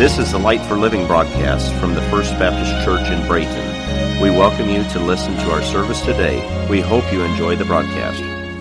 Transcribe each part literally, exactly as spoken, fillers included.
This is the Light for Living broadcast from the First Baptist Church in Brayton. We welcome you to listen to our service today. We hope you enjoy the broadcast.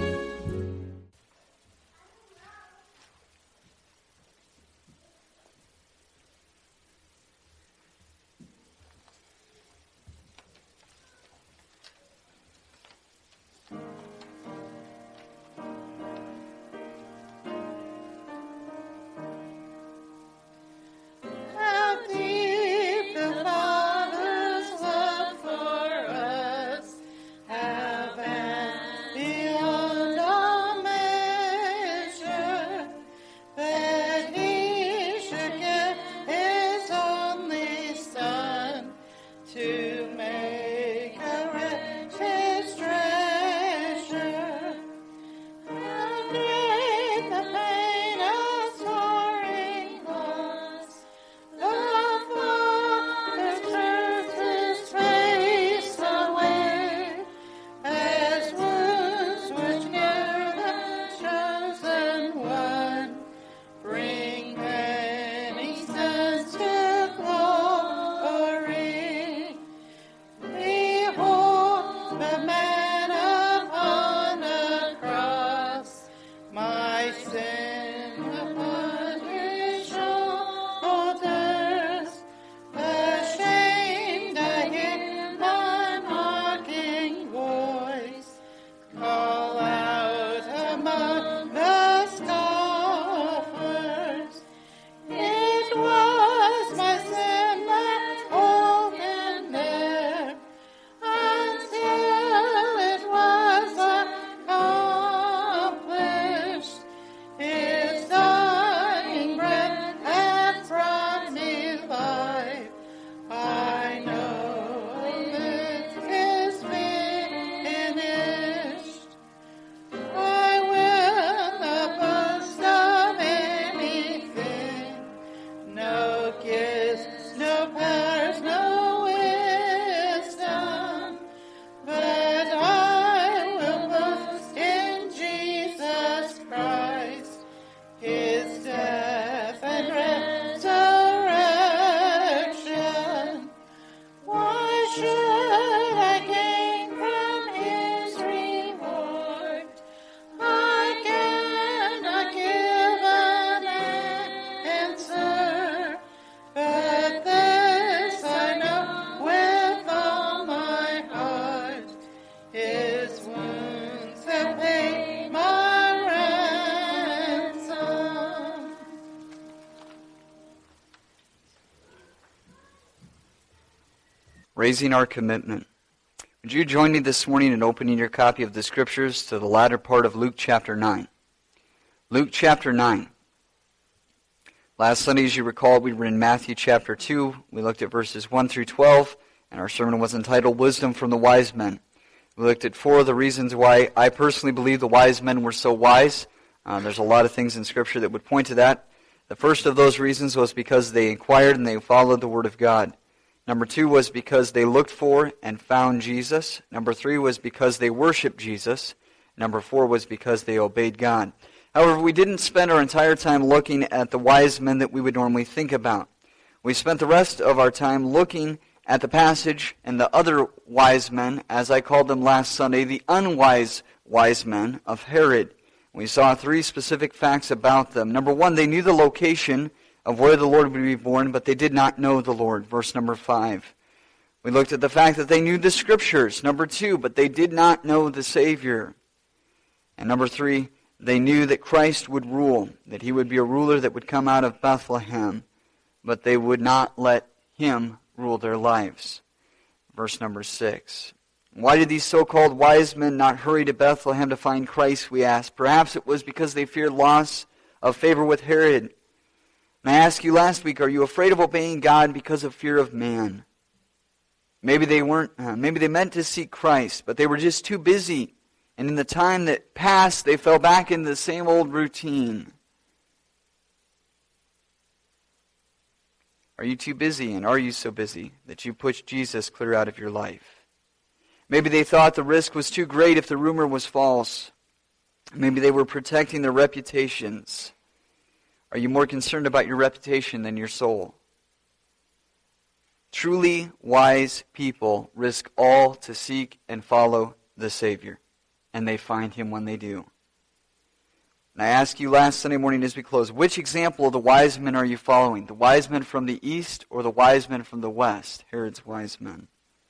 Raising our commitment. Would you join me this morning in opening your copy of the Scriptures to the latter part of Luke chapter nine? Luke chapter nine. Last Sunday, as you recall, we were in Matthew chapter two. We looked at verses one through twelve, and our sermon was entitled Wisdom from the Wise Men. We looked at four of the reasons why I personally believe the wise men were so wise. Uh, there's a lot of things in Scripture that would point to that. The first of those reasons was because they inquired and they followed the Word of God. Number two was because they looked for and found Jesus. Number three was because they worshiped Jesus. Number four was because they obeyed God. However, we didn't spend our entire time looking at the wise men that we would normally think about. We spent the rest of our time looking at the passage and the other wise men, as I called them last Sunday, the unwise wise men of Herod. We saw three specific facts about them. Number one, they knew the location of where the Lord would be born, but they did not know the Lord. Verse number five. We looked at the fact that they knew the Scriptures. Number two, but they did not know the Savior. And number three, they knew that Christ would rule, that He would be a ruler that would come out of Bethlehem, but they would not let Him rule their lives. Verse number six. Why did these so-called wise men not hurry to Bethlehem to find Christ, we ask? Perhaps it was because they feared loss of favor with Herod. And I asked you last week, are you afraid of obeying God because of fear of man? Maybe they weren't. Uh, maybe they meant to seek Christ, but they were just too busy. And in the time that passed, they fell back into the same old routine. Are you too busy, and are you so busy that you pushed Jesus clear out of your life? Maybe they thought the risk was too great if the rumor was false. Maybe they were protecting their reputations. Are you more concerned about your reputation than your soul? Truly wise people risk all to seek and follow the Savior, and they find him when they do. And I ask you last Sunday morning as we close, which example of the wise men are you following? The wise men from the east or the wise men from the west? Herod's wise men.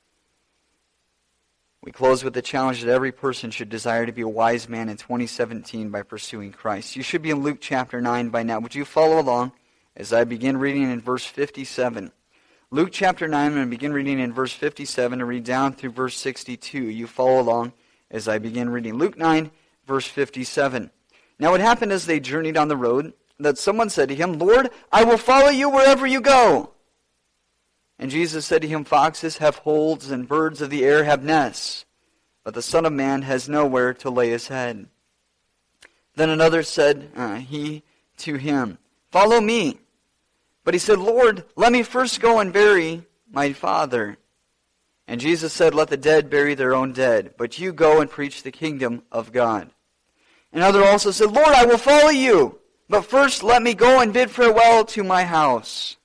We close with the challenge that every person should desire to be a wise man in twenty seventeen by pursuing Christ. You should be in Luke chapter nine by now. Would you follow along as I begin reading in verse fifty-seven? Luke chapter nine, I'm going to begin reading in verse fifty-seven and read down through verse sixty-two. You follow along as I begin reading. Luke nine, verse fifty-seven. Now it happened as they journeyed on the road that someone said to him, Lord, I will follow you wherever you go. And Jesus said to him, Foxes have holes and birds of the air have nests, but the Son of Man has nowhere to lay his head. Then another said, uh, he to him, Follow me. But he said, Lord, let me first go and bury my father. And Jesus said, Let the dead bury their own dead, but you go and preach the kingdom of God. Another also said, Lord, I will follow you, but first let me go and bid farewell to my house.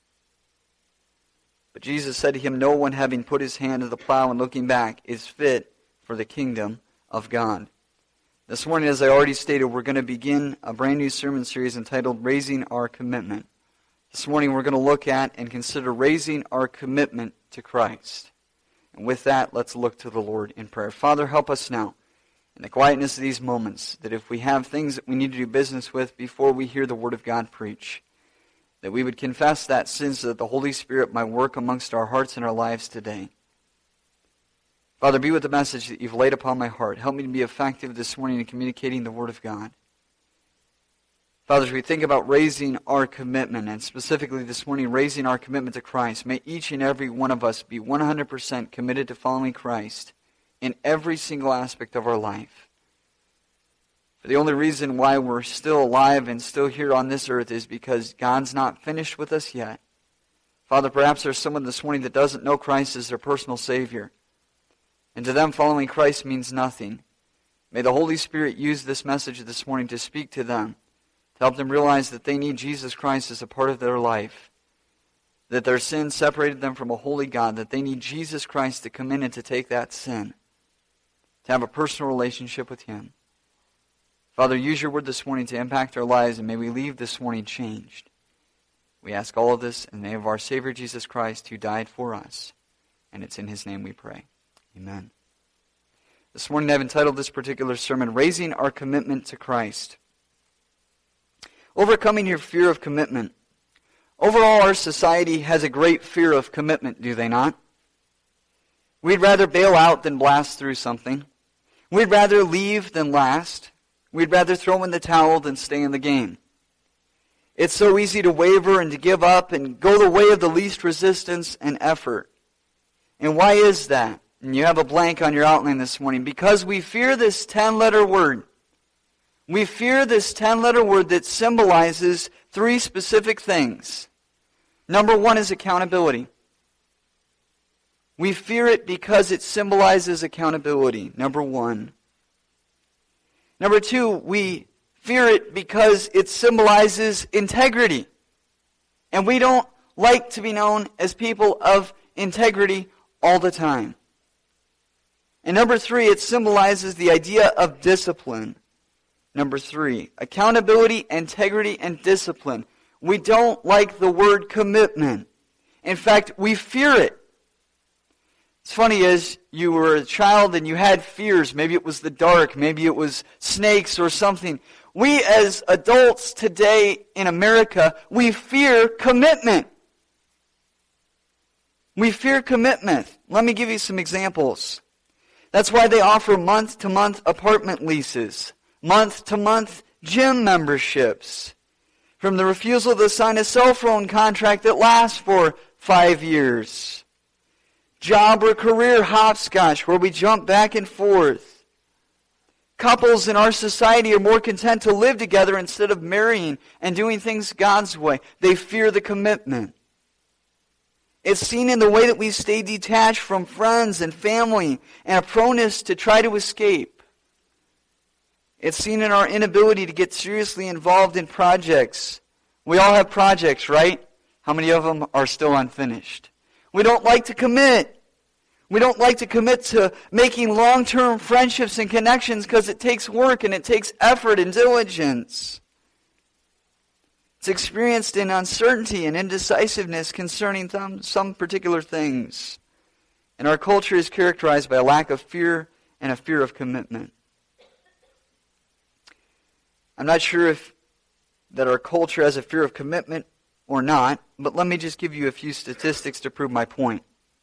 But Jesus said to him, No one having put his hand to the plow and looking back is fit for the kingdom of God. This morning, as I already stated, we're going to begin a brand new sermon series entitled Raising Our Commitment. This morning we're going to look at and consider raising our commitment to Christ. And with that, let's look to the Lord in prayer. Father, help us now in the quietness of these moments, that if we have things that we need to do business with before we hear the Word of God preach, that we would confess that sin so that the Holy Spirit might work amongst our hearts and our lives today. Father, be with the message that you've laid upon my heart. Help me to be effective this morning in communicating the Word of God. Father, as we think about raising our commitment, and specifically this morning raising our commitment to Christ, may each and every one of us be one hundred percent committed to following Christ in every single aspect of our life. For the only reason why we're still alive and still here on this earth is because God's not finished with us yet. Father, perhaps there's someone this morning that doesn't know Christ as their personal Savior, and to them following Christ means nothing. May the Holy Spirit use this message this morning to speak to them, to help them realize that they need Jesus Christ as a part of their life, that their sin separated them from a holy God, that they need Jesus Christ to come in and to take that sin, to have a personal relationship with Him. Father, use your word this morning to impact our lives, and may we leave this morning changed. We ask all of this in the name of our Savior Jesus Christ, who died for us, and it's in His name we pray. Amen. This morning I've entitled this particular sermon, Raising Our Commitment to Christ. Overcoming your fear of commitment. Overall, our society has a great fear of commitment, do they not? We'd rather bail out than blast through something. We'd rather leave than last. We'd rather throw in the towel than stay in the game. It's so easy to waver and to give up and go the way of the least resistance and effort. And why is that? And you have a blank on your outline this morning. Because we fear this ten-letter word. We fear this ten-letter word that symbolizes three specific things. Number one is accountability. We fear it because it symbolizes accountability. Number one. Number two, we fear it because it symbolizes integrity. And we don't like to be known as people of integrity all the time. And number three, it symbolizes the idea of discipline. Number three, accountability, integrity, and discipline. We don't like the word commitment. In fact, we fear it. It's funny, as you were a child and you had fears, maybe it was the dark, maybe it was snakes or something. We as adults today in America, we fear commitment. We fear commitment. Let me give you some examples. That's why they offer month-to-month apartment leases, month-to-month gym memberships, from the refusal to sign a cell phone contract that lasts for five years. Job or career hopscotch, where we jump back and forth. Couples in our society are more content to live together instead of marrying and doing things God's way. They fear the commitment. It's seen in the way that we stay detached from friends and family and a proneness to try to escape. It's seen in our inability to get seriously involved in projects. We all have projects, right? How many of them are still unfinished? We don't like to commit. We don't like to commit to making long-term friendships and connections because it takes work and it takes effort and diligence. It's experienced in uncertainty and indecisiveness concerning some, some particular things. And our culture is characterized by a lack of fear and a fear of commitment. I'm not sure if that our culture has a fear of commitment or not, but let me just give you a few statistics to prove my point.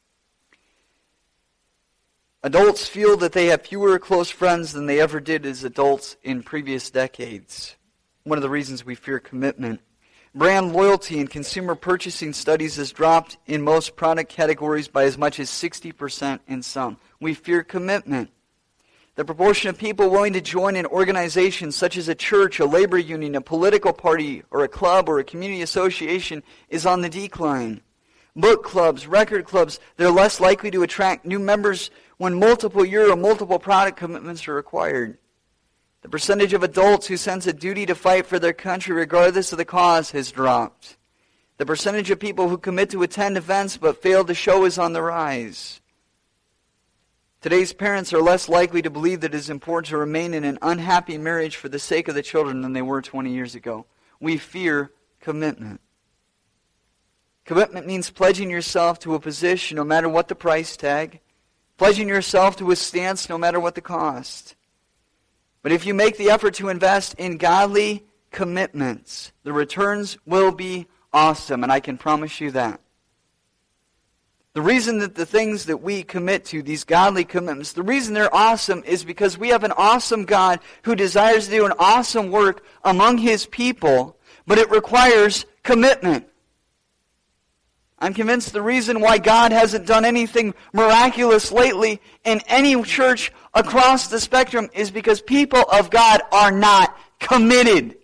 Adults feel that they have fewer close friends than they ever did as adults in previous decades. One of the reasons we fear commitment. Brand loyalty in consumer purchasing studies has dropped in most product categories by as much as sixty percent in some. We fear commitment. The proportion of people willing to join an organization such as a church, a labor union, a political party, or a club or a community association is on the decline. Book clubs, record clubs, they're less likely to attract new members when multiple year or multiple product commitments are required. The percentage of adults who sense a duty to fight for their country regardless of the cause has dropped. The percentage of people who commit to attend events but fail to show is on the rise. Today's parents are less likely to believe that it is important to remain in an unhappy marriage for the sake of the children than they were twenty years ago. We fear commitment. Commitment means pledging yourself to a position no matter what the price tag, pledging yourself to a stance no matter what the cost. But if you make the effort to invest in godly commitments, the returns will be awesome, and I can promise you that. The reason that the things that we commit to, these godly commitments, the reason they're awesome is because we have an awesome God who desires to do an awesome work among His people, but it requires commitment. I'm convinced the reason why God hasn't done anything miraculous lately in any church across the spectrum is because people of God are not committed.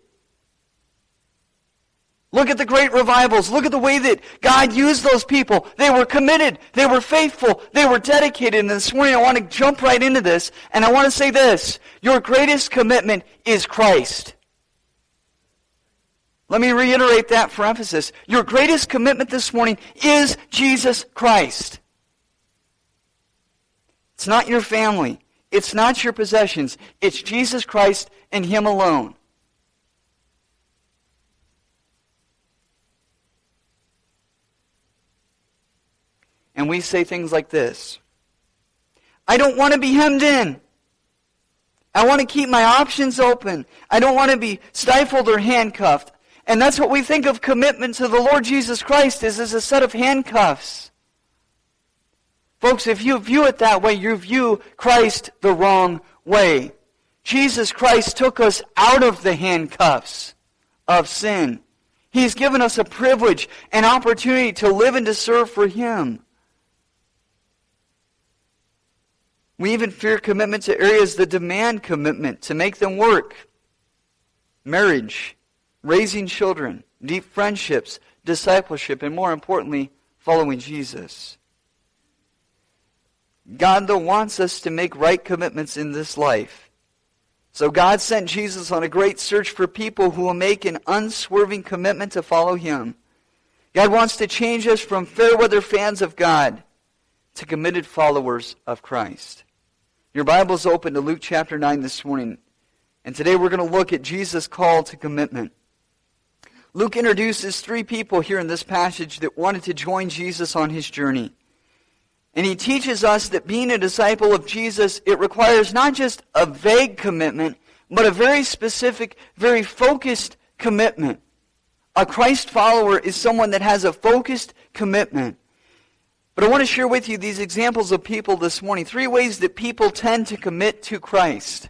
Look at the great revivals. Look at the way that God used those people. They were committed. They were faithful. They were dedicated. And this morning I want to jump right into this. And I want to say this. Your greatest commitment is Christ. Let me reiterate that for emphasis. Your greatest commitment this morning is Jesus Christ. It's not your family. It's not your possessions. It's Jesus Christ and Him alone. And we say things like this. I don't want to be hemmed in. I want to keep my options open. I don't want to be stifled or handcuffed. And that's what we think of commitment to the Lord Jesus Christ is as a set of handcuffs. Folks, if you view it that way, you view Christ the wrong way. Jesus Christ took us out of the handcuffs of sin. He's given us a privilege, an opportunity to live and to serve for Him. We even fear commitment to areas that demand commitment, to make them work. Marriage, raising children, deep friendships, discipleship, and more importantly, following Jesus. God, though, wants us to make right commitments in this life. So God sent Jesus on a great search for people who will make an unswerving commitment to follow Him. God wants to change us from fair-weather fans of God to committed followers of Christ. Your Bible's open to Luke chapter nine this morning. And today we're going to look at Jesus' call to commitment. Luke introduces three people here in this passage that wanted to join Jesus on His journey. And he teaches us that being a disciple of Jesus, it requires not just a vague commitment, but a very specific, very focused commitment. A Christ follower is someone that has a focused commitment. But I want to share with you these examples of people this morning. Three ways that people tend to commit to Christ.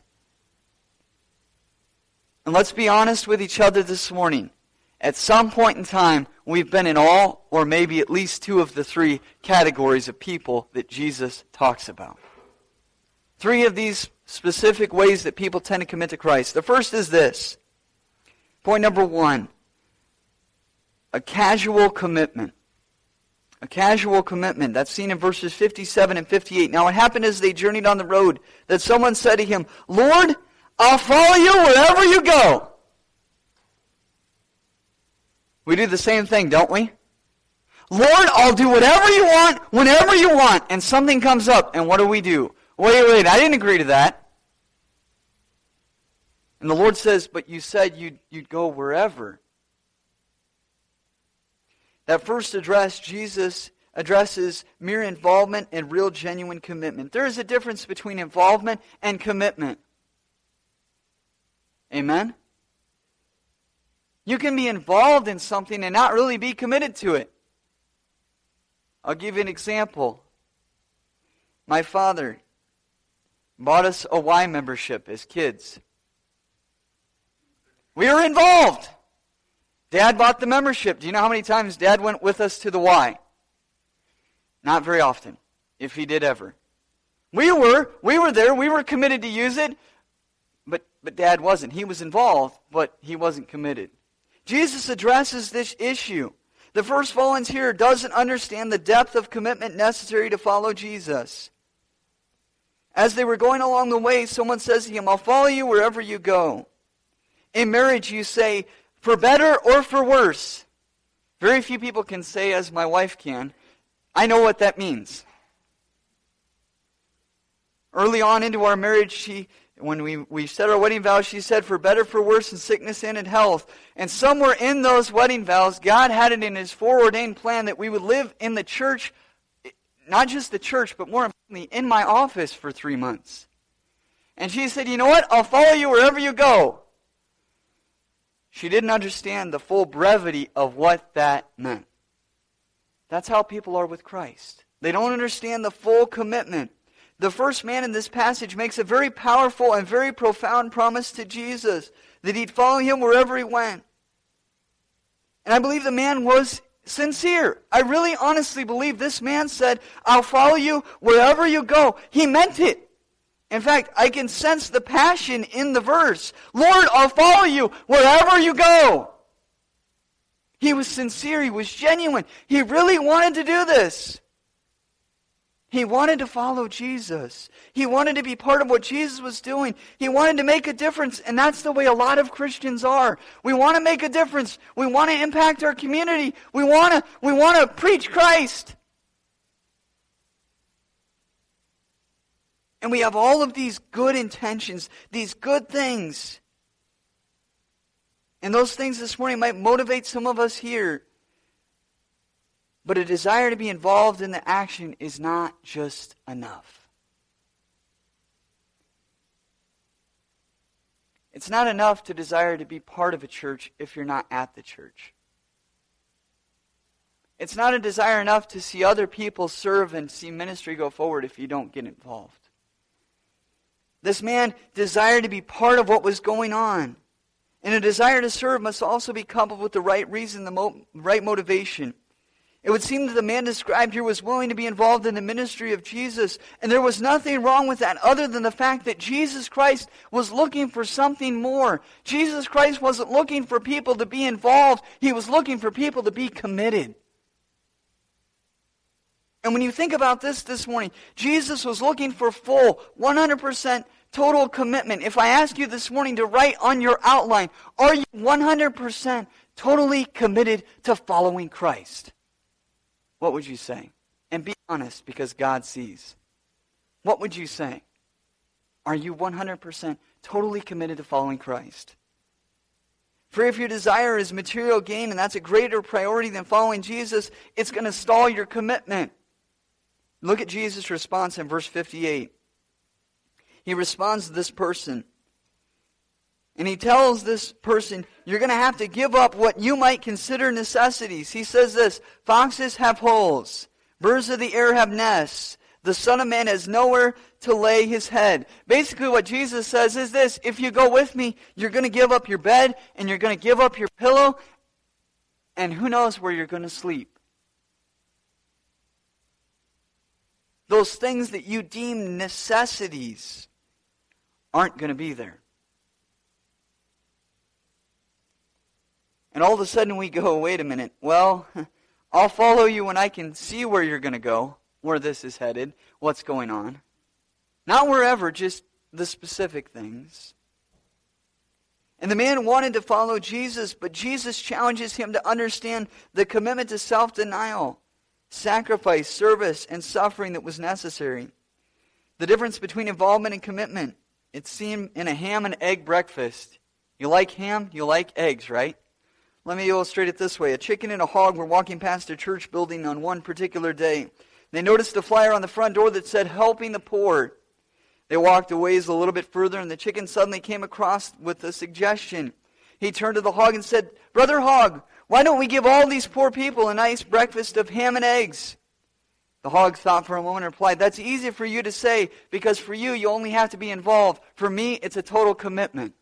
And let's be honest with each other this morning. At some point in time, we've been in all, or maybe at least two of the three categories of people that Jesus talks about. Three of these specific ways that people tend to commit to Christ. The first is this. Point number one. A casual commitment. A casual commitment. That's seen in verses fifty-seven and fifty-eight. Now it happened as they journeyed on the road that someone said to him, Lord, I'll follow you wherever you go. We do the same thing, don't we? Lord, I'll do whatever you want, whenever you want. And something comes up, and what do we do? Wait, wait, I didn't agree to that. And the Lord says, but you said you'd, you'd go wherever. That first address, Jesus addresses mere involvement and real genuine commitment. There is a difference between involvement and commitment. Amen? You can be involved in something and not really be committed to it. I'll give you an example. My father bought us a Y membership as kids. We were involved. Dad bought the membership. Do you know how many times Dad went with us to the Y? Not very often, if he did ever. We were, we were there, we were committed to use it, but, but Dad wasn't. He was involved, but he wasn't committed. Jesus addresses this issue. The first volunteer doesn't understand the depth of commitment necessary to follow Jesus. As they were going along the way, someone says to him, I'll follow you wherever you go. In marriage, you say, for better or for worse. Very few people can say, as my wife can, I know what that means. Early on into our marriage, she, when we, we said our wedding vows, she said, for better, for worse, in sickness and in health. And somewhere in those wedding vows, God had it in His foreordained plan that we would live in the church, not just the church, but more importantly, in my office for three months. And she said, you know what? I'll follow you wherever you go. She didn't understand the full brevity of what that meant. That's how people are with Christ. They don't understand the full commitment. The first man in this passage makes a very powerful and very profound promise to Jesus that he'd follow him wherever he went. And I believe the man was sincere. I really honestly believe this man said, I'll follow you wherever you go. He meant it. In fact, I can sense the passion in the verse. Lord, I'll follow you wherever you go. He was sincere. He was genuine. He really wanted to do this. He wanted to follow Jesus. He wanted to be part of what Jesus was doing. He wanted to make a difference, and that's the way a lot of Christians are. We want to make a difference. We want to impact our community. We want to, we want to preach Christ. And we have all of these good intentions, these good things. And those things this morning might motivate some of us here. But a desire to be involved in the action is not just enough. It's not enough to desire to be part of a church if you're not at the church. It's not a desire enough to see other people serve and see ministry go forward if you don't get involved. This man desired to be part of what was going on. And a desire to serve must also be coupled with the right reason, the mo- right motivation. It would seem that the man described here was willing to be involved in the ministry of Jesus. And there was nothing wrong with that other than the fact that Jesus Christ was looking for something more. Jesus Christ wasn't looking for people to be involved. He was looking for people to be committed. And when you think about this this morning, Jesus was looking for full, one hundred percent total commitment. If I ask you this morning to write on your outline, are you one hundred percent totally committed to following Christ? What would you say? And be honest, because God sees. What would you say? Are you one hundred percent totally committed to following Christ? For if your desire is material gain, and that's a greater priority than following Jesus, it's going to stall your commitment. Look at Jesus' response in verse fifty-eight. He responds to this person. And he tells this person, you're going to have to give up what you might consider necessities. He says this, foxes have holes, birds of the air have nests, the Son of Man has nowhere to lay his head. Basically what Jesus says is this, if you go with me, you're going to give up your bed, and you're going to give up your pillow, and who knows where you're going to sleep. Those things that you deem necessities aren't going to be there. And all of a sudden we go, wait a minute, well, I'll follow you when I can see where you're going to go, where this is headed, what's going on. Not wherever, just the specific things. And the man wanted to follow Jesus, but Jesus challenges him to understand the commitment to self-denial. sacrifice, service, and suffering that was necessary. The difference between involvement and commitment, it's seen in a ham and egg breakfast. You like ham, you like eggs, right? Let me illustrate it this way. A chicken and a hog were walking past a church building on one particular day. They noticed a flyer on the front door that said, "Helping the Poor." They walked a ways a little bit further, and the chicken suddenly came across with a suggestion. He turned to the hog and said, "Brother Hog, why don't we give all these poor people a nice breakfast of ham and eggs?" The hog thought for a moment and replied, "That's easy for you to say, because for you, you only have to be involved. For me, it's a total commitment."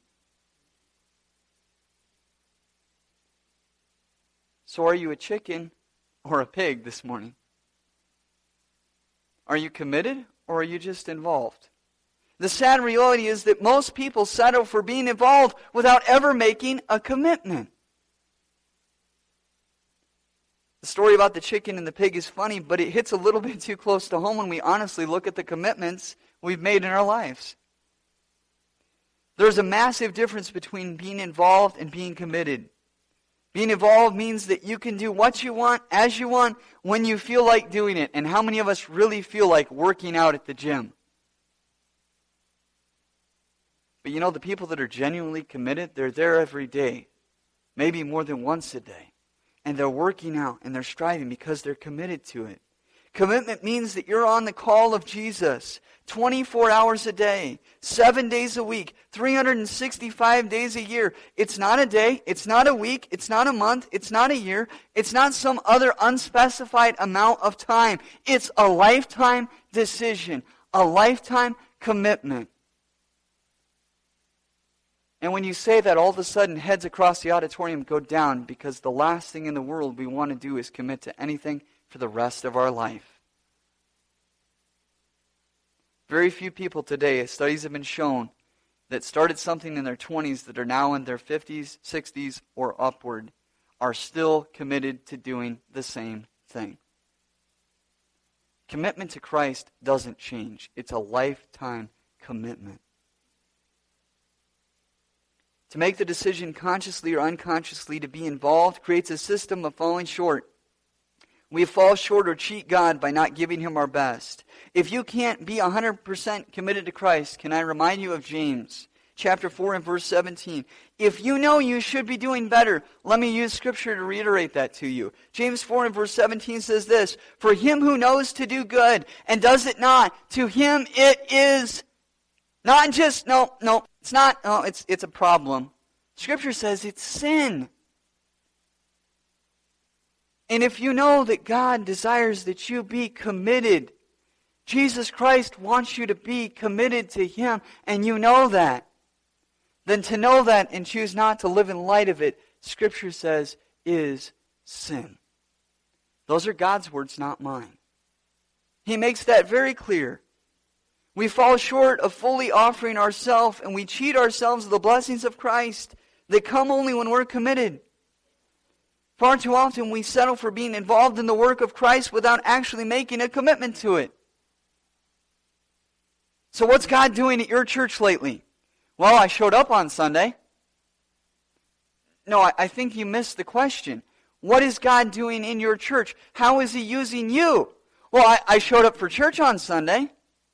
So are you a chicken or a pig this morning? Are you committed or are you just involved? The sad reality is that most people settle for being involved without ever making a commitment. The story about the chicken and the pig is funny, but it hits a little bit too close to home when we honestly look at the commitments we've made in our lives. There's a massive difference between being involved and being committed. Being involved means that you can do what you want, as you want, when you feel like doing it. And how many of us really feel like working out at the gym? But you know, the people that are genuinely committed, they're there every day, maybe more than once a day. And they're working out and they're striving because they're committed to it. Commitment means that you're on the call of Jesus twenty-four hours a day, seven days a week, three hundred sixty-five days a year. It's not a day, it's not a week, it's not a month, it's not a year, it's not some other unspecified amount of time. It's a lifetime decision, a lifetime commitment. And when you say that, all of a sudden heads across the auditorium go down, because the last thing in the world we want to do is commit to anything for the rest of our life. Very few people today, studies have been shown, that started something in their twenties that are now in their fifties, sixties, or upward, are still committed to doing the same thing. Commitment to Christ doesn't change. It's a lifetime commitment. To make the decision consciously or unconsciously to be involved creates a system of falling short. We fall short or cheat God by not giving Him our best. If you can't be one hundred percent committed to Christ, can I remind you of James chapter four and verse seventeen? If you know you should be doing better, let me use Scripture to reiterate that to you. James four and verse seventeen says this, "For him who knows to do good and does it not, to him it is..." Not just, no, no, it's not, no, it's, it's a problem. Scripture says it's sin. And if you know that God desires that you be committed, Jesus Christ wants you to be committed to Him, and you know that, then to know that and choose not to live in light of it, Scripture says, is sin. Those are God's words, not mine. He makes that very clear. We fall short of fully offering ourselves, and we cheat ourselves of the blessings of Christ that come only when we're committed. Far too often we settle for being involved in the work of Christ without actually making a commitment to it. So what's God doing at your church lately? Well, I showed up on Sunday. No, I, I think you missed the question. What is God doing in your church? How is He using you? Well, I, I showed up for church on Sunday.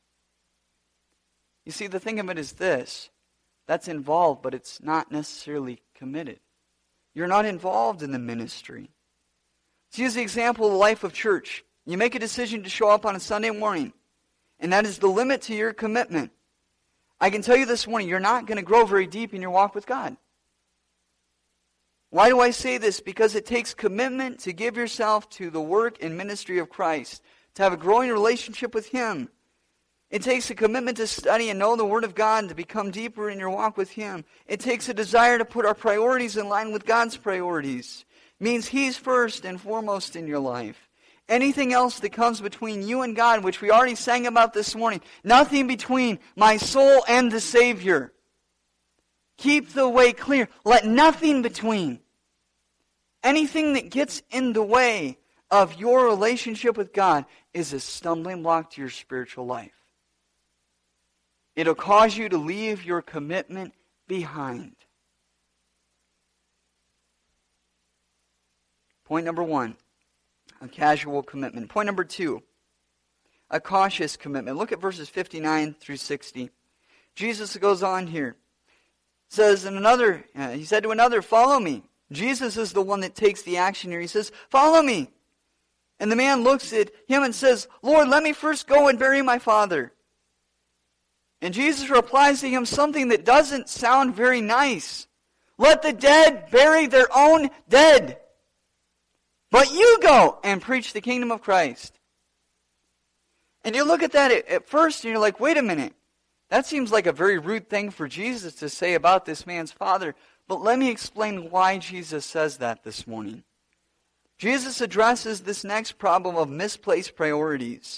You see, the thing of it is this. That's involved, but it's not necessarily committed. You're not involved in the ministry. Let's use the example of the life of church. You make a decision to show up on a Sunday morning, and that is the limit to your commitment. I can tell you this morning, you're not going to grow very deep in your walk with God. Why do I say this? Because it takes commitment to give yourself to the work and ministry of Christ, to have a growing relationship with Him. It takes a commitment to study and know the Word of God and to become deeper in your walk with Him. It takes a desire to put our priorities in line with God's priorities. It means He's first and foremost in your life. Anything else that comes between you and God, which we already sang about this morning, nothing between my soul and the Savior. Keep the way clear. Let nothing between. Anything that gets in the way of your relationship with God is a stumbling block to your spiritual life. It'll cause you to leave your commitment behind. Point number one. A casual commitment. Point number two, a cautious commitment. Look at verses fifty-nine through sixty. Jesus goes on here. Says in another, uh, he said to another, follow me. Jesus is the one that takes the action here. He says, follow me. And the man looks at him and says, Lord, let me first go and bury my father. And Jesus replies to him something that doesn't sound very nice. Let the dead bury their own dead. But you go and preach the kingdom of Christ. And you look at that at, at first and you're like, wait a minute. That seems like a very rude thing for Jesus to say about this man's father. But let me explain why Jesus says that this morning. Jesus addresses this next problem of misplaced priorities.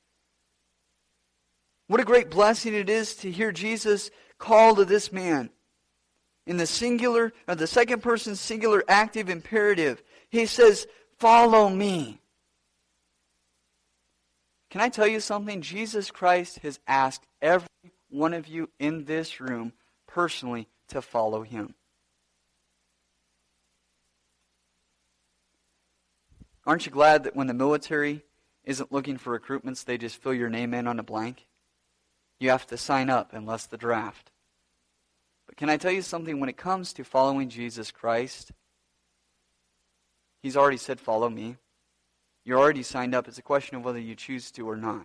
What a great blessing it is to hear Jesus call to this man. In the singular, or the second person singular active imperative, he says, follow me. Can I tell you something? Jesus Christ has asked every one of you in this room personally to follow him. Aren't you glad that when the military isn't looking for recruitments, they just fill your name in on a blank? You have to sign up unless the draft. But can I tell you something? When it comes to following Jesus Christ, he's already said, follow me. You're already signed up. It's a question of whether you choose to or not.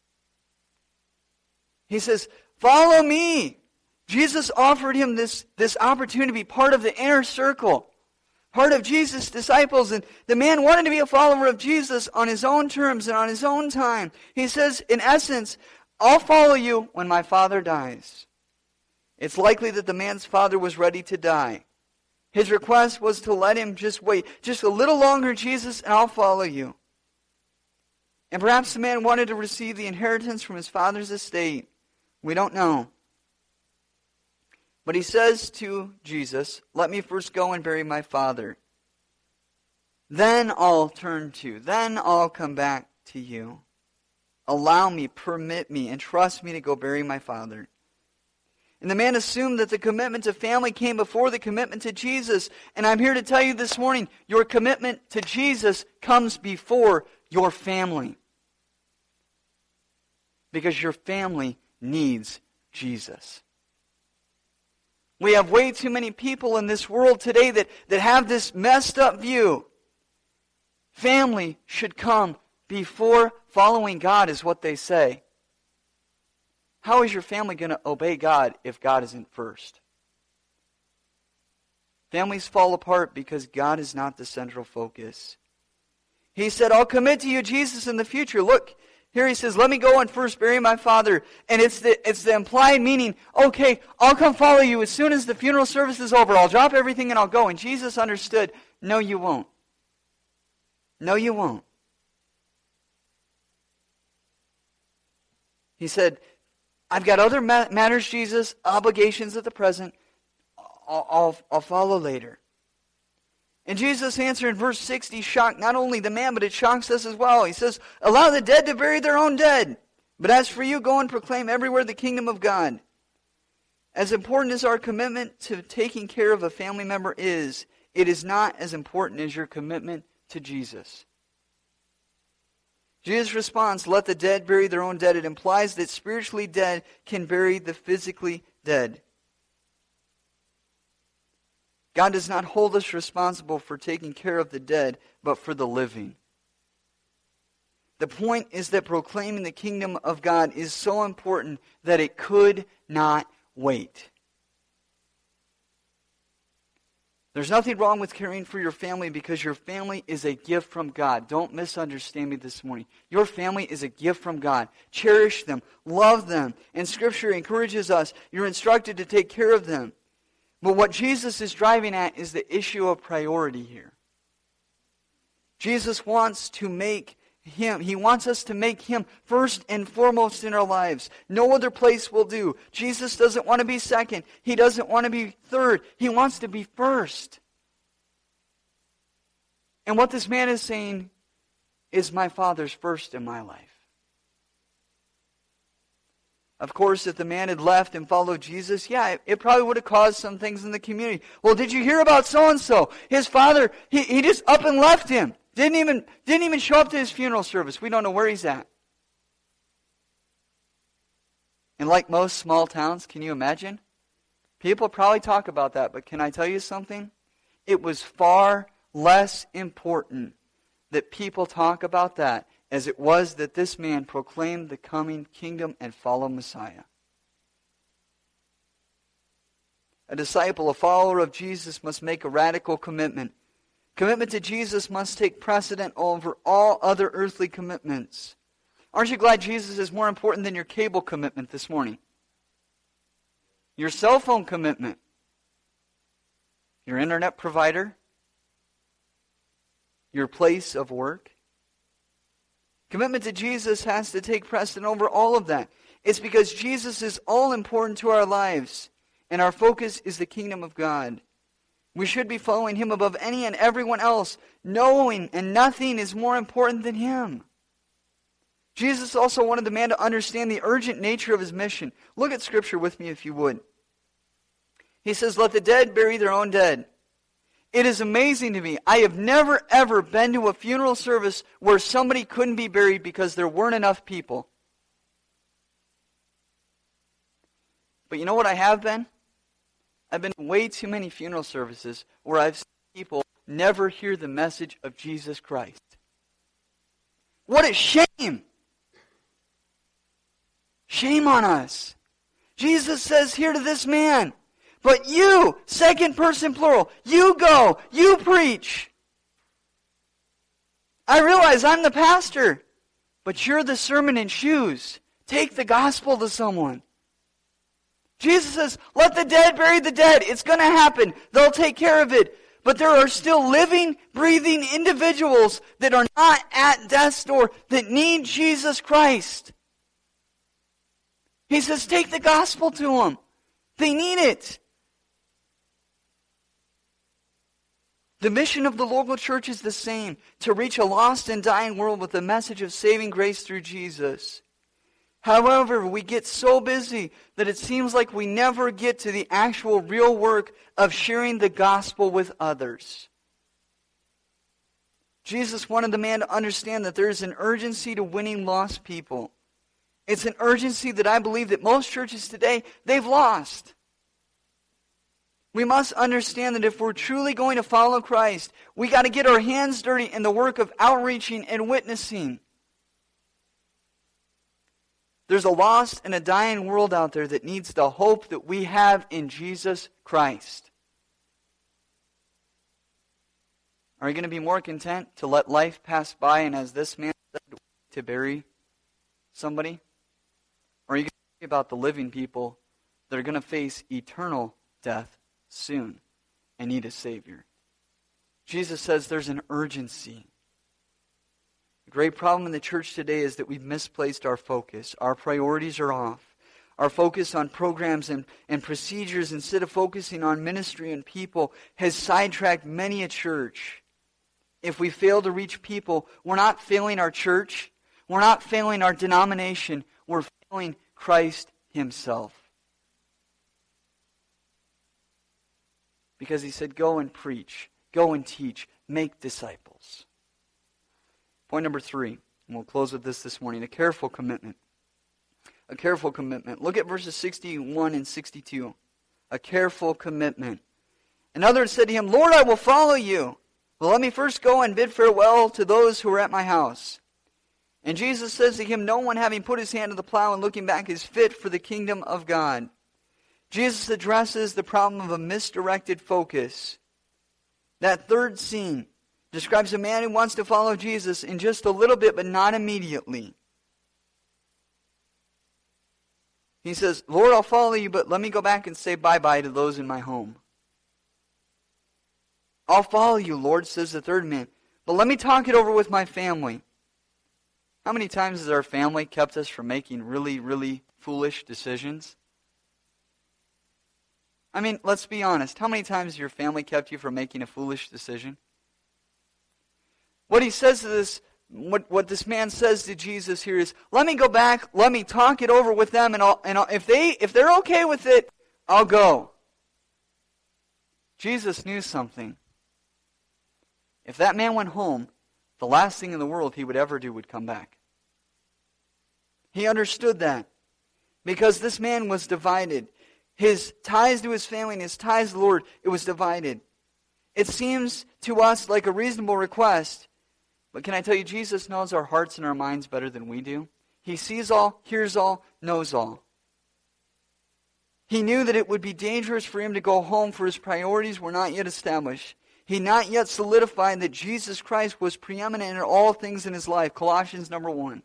He says, follow me. Jesus offered him this, this opportunity to be part of the inner circle, part of Jesus' disciples. And the man wanted to be a follower of Jesus on his own terms and on his own time. He says, in essence, I'll follow you when my father dies. It's likely that the man's father was ready to die. His request was to let him just wait just a little longer, Jesus, and I'll follow you. And perhaps the man wanted to receive the inheritance from his father's estate. We don't know. But he says to Jesus, let me first go and bury my father. Then I'll turn to, then I'll come back to you. Allow me, permit me, and trust me to go bury my father. And the man assumed that the commitment to family came before the commitment to Jesus. And I'm here to tell you this morning, your commitment to Jesus comes before your family. Because your family needs Jesus. We have way too many people in this world today that, that have this messed up view. Family should come before following God is what they say. How is your family going to obey God if God isn't first? Families fall apart because God is not the central focus. He said, I'll commit to you, Jesus, in the future. Look, here he says, let me go and first bury my father. And it's the, it's the implied meaning, okay, I'll come follow you as soon as the funeral service is over. I'll drop everything and I'll go. And Jesus understood, no, you won't. No, you won't. He said, I've got other matters, Jesus, obligations at the present. I'll, I'll, I'll follow later. And Jesus' answer in verse sixty shocked not only the man, but it shocks us as well. He says, allow the dead to bury their own dead. But as for you, go and proclaim everywhere the kingdom of God. As important as our commitment to taking care of a family member is, it is not as important as your commitment to Jesus. Jesus' response, let the dead bury their own dead. It implies that spiritually dead can bury the physically dead. God does not hold us responsible for taking care of the dead, but for the living. The point is that proclaiming the kingdom of God is so important that it could not wait. There's nothing wrong with caring for your family because your family is a gift from God. Don't misunderstand me this morning. Your family is a gift from God. Cherish them. Love them. And Scripture encourages us. You're instructed to take care of them. But what Jesus is driving at is the issue of priority here. Jesus wants to make Him, He wants us to make Him first and foremost in our lives. No other place will do. Jesus doesn't want to be second. He doesn't want to be third. He wants to be first. And what this man is saying is my Father's first in my life. Of course, if the man had left and followed Jesus, yeah, it, it probably would have caused some things in the community. Well, did you hear about so-and-so? His father, he, he just up and left him. Didn't even, didn't even show up to his funeral service. We don't know where he's at. And like most small towns, can you imagine? People probably talk about that, but can I tell you something? It was far less important that people talk about that as it was that this man proclaimed the coming kingdom and follow Messiah. A disciple, a follower of Jesus, must make a radical commitment. Commitment to Jesus must take precedent over all other earthly commitments. Aren't you glad Jesus is more important than your cable commitment this morning? Your cell phone commitment? Your internet provider? Your place of work? Commitment to Jesus has to take precedent over all of that. It's because Jesus is all important to our lives, and our focus is the kingdom of God. We should be following Him above any and everyone else, knowing and nothing is more important than Him. Jesus also wanted the man to understand the urgent nature of his mission. Look at Scripture with me if you would. He says, "Let the dead bury their own dead." It is amazing to me. I have never ever been to a funeral service where somebody couldn't be buried because there weren't enough people. But you know what I have been? I've been to way too many funeral services where I've seen people never hear the message of Jesus Christ. What a shame! Shame on us. Jesus says here to this man, but you, second person plural, you go, you preach. I realize I'm the pastor, but you're the sermon in shoes. Take the gospel to someone. Jesus says, let the dead bury the dead. It's going to happen. They'll take care of it. But there are still living, breathing individuals that are not at death's door that need Jesus Christ. He says, take the gospel to them. They need it. The mission of the local church is the same, to reach a lost and dying world with the message of saving grace through Jesus. However, we get so busy that it seems like we never get to the actual real work of sharing the gospel with others. Jesus wanted the man to understand that there is an urgency to winning lost people. It's an urgency that I believe that most churches today, they've lost. We must understand that if we're truly going to follow Christ, we got to get our hands dirty in the work of outreaching and witnessing. There's a lost and a dying world out there that needs the hope that we have in Jesus Christ. Are you going to be more content to let life pass by and, as this man said, to bury somebody? Or are you going to think about the living people that are going to face eternal death soon and need a Savior? Jesus says there's an urgency. The great problem in the church today is that we've misplaced our focus. Our priorities are off. Our focus on programs and, and procedures instead of focusing on ministry and people has sidetracked many a church. If we fail to reach people, we're not failing our church. We're not failing our denomination. We're failing Christ Himself. Because He said, go and preach, go and teach, make disciples. Point number three, and we'll close with this this morning, a careful commitment. A careful commitment. Look at verses sixty-one and sixty-two. A careful commitment. Another said to him, Lord, I will follow you. But let me first go and bid farewell to those who are at my house. And Jesus says to him, no one having put his hand to the plow and looking back is fit for the kingdom of God. Jesus addresses the problem of a misdirected focus. That third scene describes a man who wants to follow Jesus in just a little bit, but not immediately. He says, Lord, I'll follow you, but let me go back and say bye-bye to those in my home. I'll follow you, Lord, says the third man, but let me talk it over with my family. How many times has our family kept us from making really, really foolish decisions? I mean, let's be honest. How many times has your family kept you from making a foolish decision? What he says to this, what, what this man says to Jesus here is, let me go back, let me talk it over with them, and, I'll, and I'll, if, they, if they're okay with it, I'll go. Jesus knew something. If that man went home, the last thing in the world he would ever do would come back. He understood that because this man was divided. His ties to his family and his ties to the Lord, it was divided. It seems to us like a reasonable request, but can I tell you, Jesus knows our hearts and our minds better than we do. He sees all, hears all, knows all. He knew that it would be dangerous for him to go home, for his priorities were not yet established. He not yet solidified that Jesus Christ was preeminent in all things in his life. Colossians number one.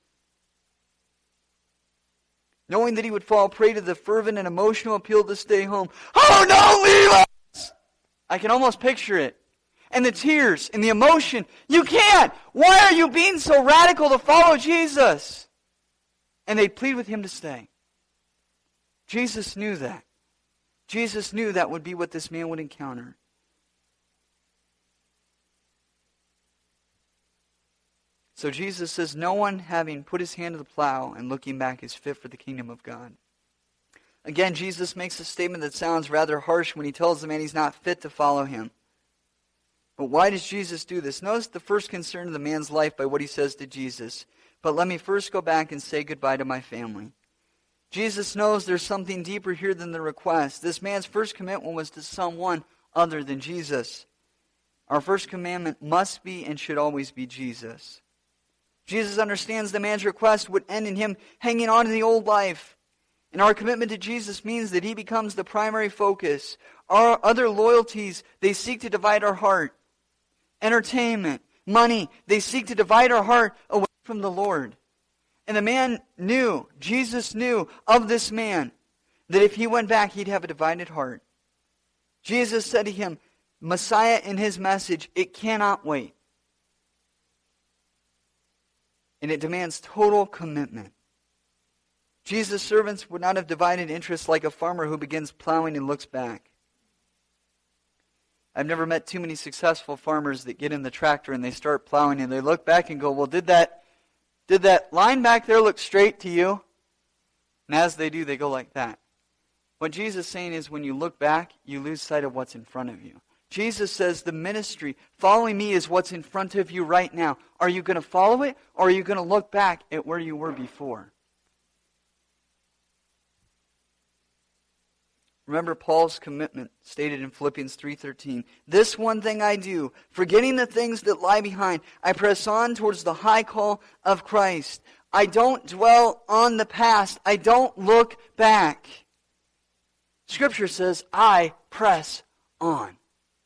Knowing that he would fall prey to the fervent and emotional appeal to stay home. Oh no, leave us! I can almost picture it. And the tears and the emotion. You can't! Why are you being so radical to follow Jesus? And they plead with him to stay. Jesus knew that. Jesus knew that would be what this man would encounter. So Jesus says, no one having put his hand to the plow and looking back is fit for the kingdom of God. Again, Jesus makes a statement that sounds rather harsh when he tells the man he's not fit to follow him. But why does Jesus do this? Notice the first concern of the man's life by what he says to Jesus. But let me first go back and say goodbye to my family. Jesus knows there's something deeper here than the request. This man's first commitment was to someone other than Jesus. Our first commandment must be and should always be Jesus. Jesus understands the man's request would end in him hanging on to the old life. And our commitment to Jesus means that he becomes the primary focus. Our other loyalties, they seek to divide our heart. Entertainment, money, they seek to divide our heart away from the Lord. And the man knew, Jesus knew of this man, that if he went back, he'd have a divided heart. Jesus said to him, Messiah in his message, it cannot wait. And it demands total commitment. Jesus' servants would not have divided interests like a farmer who begins plowing and looks back. I've never met too many successful farmers that get in the tractor and they start plowing and they look back and go, well, did that, did that line back there look straight to you? And as they do, they go like that. What Jesus is saying is when you look back, you lose sight of what's in front of you. Jesus says the ministry, following me, is what's in front of you right now. Are you going to follow it, or are you going to look back at where you were before? Remember Paul's commitment stated in Philippians three thirteen. This one thing I do, forgetting the things that lie behind, I press on towards the high call of Christ. I don't dwell on the past. I don't look back. Scripture says, I press on.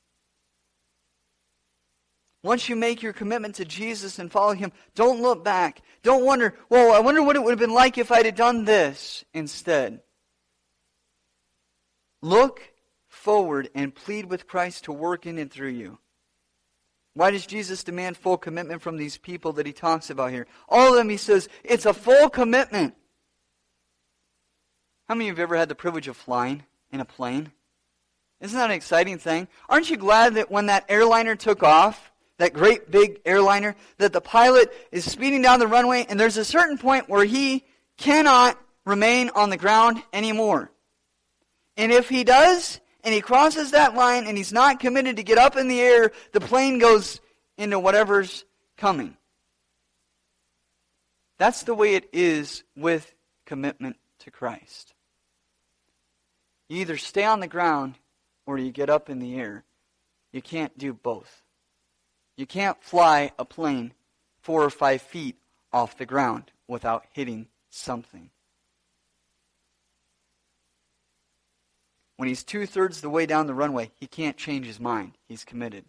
Once you make your commitment to Jesus and follow him, don't look back. Don't wonder, well, I wonder what it would have been like if I'd have done this instead. Look forward and plead with Christ to work in and through you. Why does Jesus demand full commitment from these people that he talks about here? All of them, he says, it's a full commitment. How many of you have ever had the privilege of flying in a plane? Isn't that an exciting thing? Aren't you glad that when that airliner took off, that great big airliner, that the pilot is speeding down the runway and there's a certain point where he cannot remain on the ground anymore. And if he does, and he crosses that line and he's not committed to get up in the air, the plane goes into whatever's coming. That's the way it is with commitment to Christ. You either stay on the ground or you get up in the air. You can't do both. You can't fly a plane four or five feet off the ground without hitting something. When he's two-thirds the way down the runway, he can't change his mind. He's committed.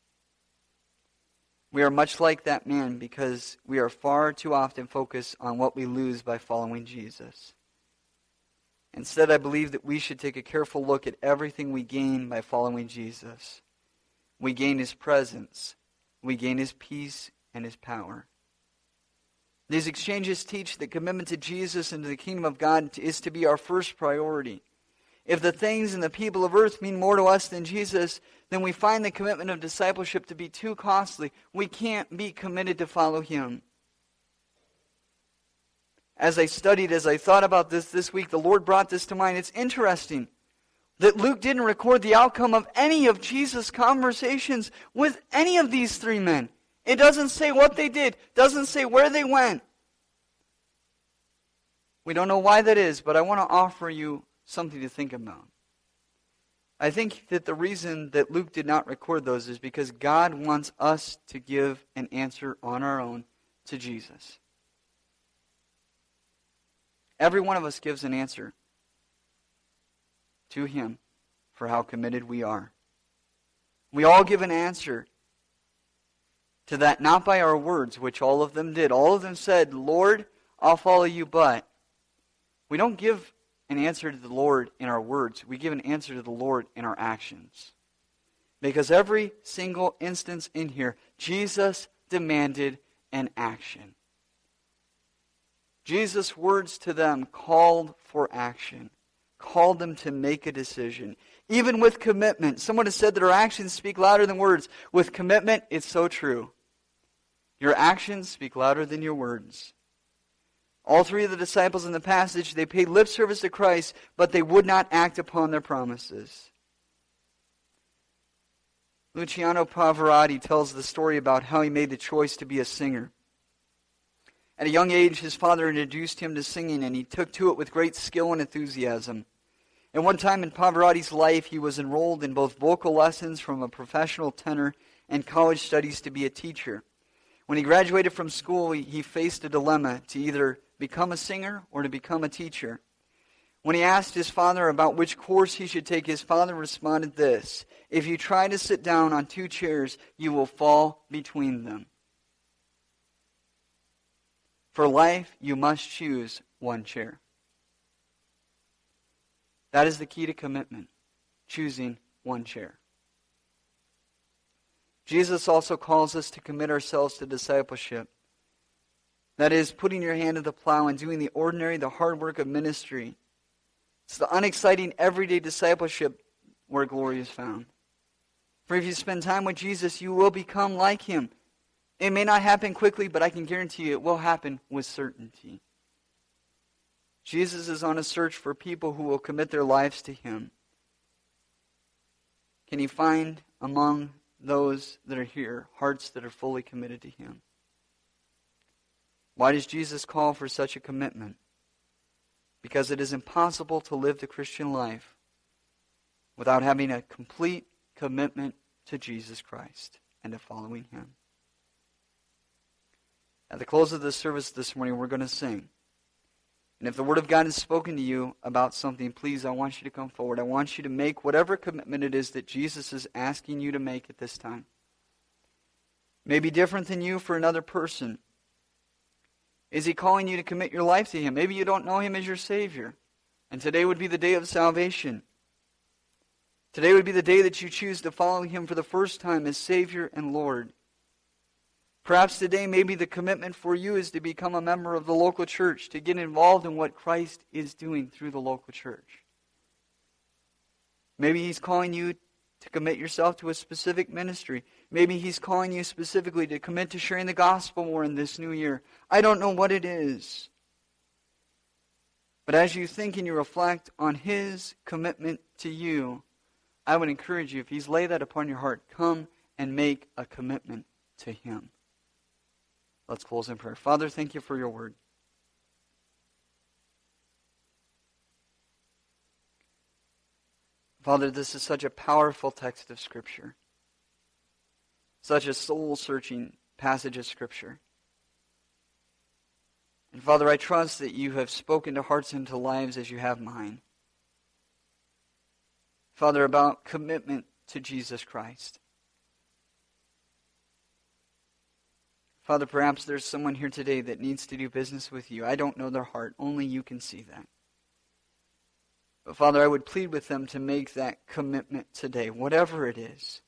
We are much like that man because we are far too often focused on what we lose by following Jesus. Instead, I believe that we should take a careful look at everything we gain by following Jesus. We gain his presence. We gain his peace and his power. These exchanges teach that commitment to Jesus and to the kingdom of God is to be our first priority. If the things and the people of earth mean more to us than Jesus, then we find the commitment of discipleship to be too costly. We can't be committed to follow him. As I studied, as I thought about this this week, the Lord brought this to mind. It's interesting that Luke didn't record the outcome of any of Jesus' conversations with any of these three men. It doesn't say what they did. It doesn't say where they went. We don't know why that is, but I want to offer you something to think about. I think that the reason that Luke did not record those is because God wants us to give an answer on our own to Jesus. Every one of us gives an answer to Him for how committed we are. We all give an answer to that, not by our words, which all of them did. All of them said, Lord, I'll follow you, but we don't give an answer to the Lord in our words. We give an answer to the Lord in our actions. Because every single instance in here, Jesus demanded an action. Jesus' words to them called for action, called them to make a decision. Even with commitment, someone has said that our actions speak louder than words. With commitment, it's so true. Your actions speak louder than your words. All three of the disciples in the passage, they paid lip service to Christ, but they would not act upon their promises. Luciano Pavarotti tells the story about how he made the choice to be a singer. At a young age, his father introduced him to singing, and he took to it with great skill and enthusiasm. At one time in Pavarotti's life, he was enrolled in both vocal lessons from a professional tenor and college studies to be a teacher. When he graduated from school, he faced a dilemma to either become a singer or to become a teacher. When he asked his father about which course he should take, his father responded this: "If you try to sit down on two chairs, you will fall between them. For life, you must choose one chair." That is the key to commitment, choosing one chair. Jesus also calls us to commit ourselves to discipleship. That is, putting your hand to the plow and doing the ordinary, the hard work of ministry. It's the unexciting, everyday discipleship where glory is found. For if you spend time with Jesus, you will become like Him. It may not happen quickly, but I can guarantee you it will happen with certainty. Jesus is on a search for people who will commit their lives to Him. Can He find among those that are here hearts that are fully committed to Him? Why does Jesus call for such a commitment? Because it is impossible to live the Christian life without having a complete commitment to Jesus Christ and to following Him. At the close of the service this morning, we're going to sing. And if the Word of God has spoken to you about something, please, I want you to come forward. I want you to make whatever commitment it is that Jesus is asking you to make at this time. It may be different than you for another person. Is He calling you to commit your life to Him? Maybe you don't know Him as your Savior. And today would be the day of salvation. Today would be the day that you choose to follow Him for the first time as Savior and Lord. Perhaps today maybe the commitment for you is to become a member of the local church, to get involved in what Christ is doing through the local church. Maybe He's calling you to commit yourself to a specific ministry. Maybe He's calling you specifically to commit to sharing the gospel more in this new year. I don't know what it is. But as you think and you reflect on His commitment to you, I would encourage you, if He's laid that upon your heart, come and make a commitment to Him. Let's close in prayer. Father, thank You for Your word. Father, this is such a powerful text of Scripture. Such a soul-searching passage of Scripture. And Father, I trust that You have spoken to hearts and to lives as You have mine. Father, about commitment to Jesus Christ. Father, perhaps there's someone here today that needs to do business with You. I don't know their heart. Only You can see that. But Father, I would plead with them to make that commitment today, whatever it is.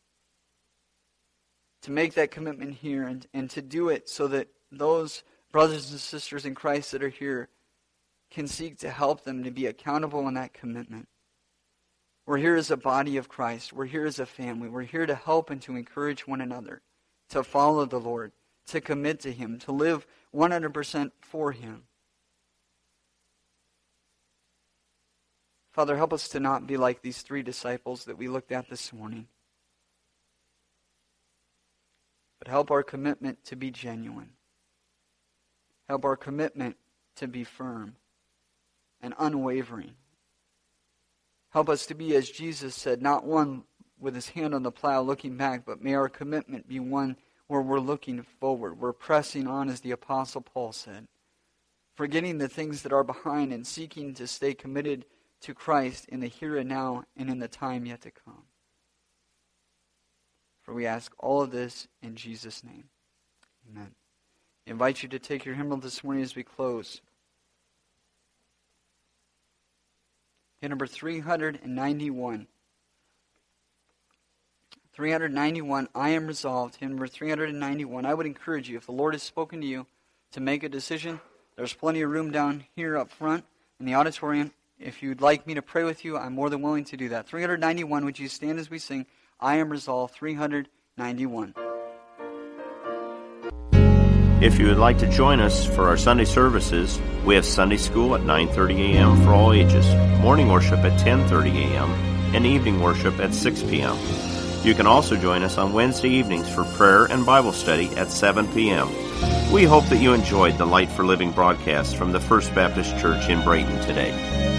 To make that commitment here and, and to do it so that those brothers and sisters in Christ that are here can seek to help them to be accountable in that commitment. We're here as a body of Christ. We're here as a family. We're here to help and to encourage one another, to follow the Lord, to commit to Him, to live one hundred percent for Him. Father, help us to not be like these three disciples that we looked at this morning. but help our commitment to be genuine. Help our commitment to be firm and unwavering. Help us to be, as Jesus said, not one with his hand on the plow looking back, but may our commitment be one where we're looking forward. We're pressing on, as the Apostle Paul said, forgetting the things that are behind and seeking to stay committed to Christ in the here and now and in the time yet to come. For we ask all of this in Jesus' name. Amen. I invite you to take your hymnal this morning as we close. Hymn number three ninety-one. three ninety-one, I Am Resolved. Hymn number three ninety-one. I would encourage you, if the Lord has spoken to you, to make a decision. There's plenty of room down here up front in the auditorium. If you'd like me to pray with you, I'm more than willing to do that. three ninety-one, would you stand as we sing, I Am Resolved, three ninety-one. If you would like to join us for our Sunday services, we have Sunday school at nine thirty a.m. for all ages, morning worship at ten thirty a.m., and evening worship at six p.m. You can also join us on Wednesday evenings for prayer and Bible study at seven p.m. We hope that you enjoyed the Light for Living broadcast from the First Baptist Church in Brayton today.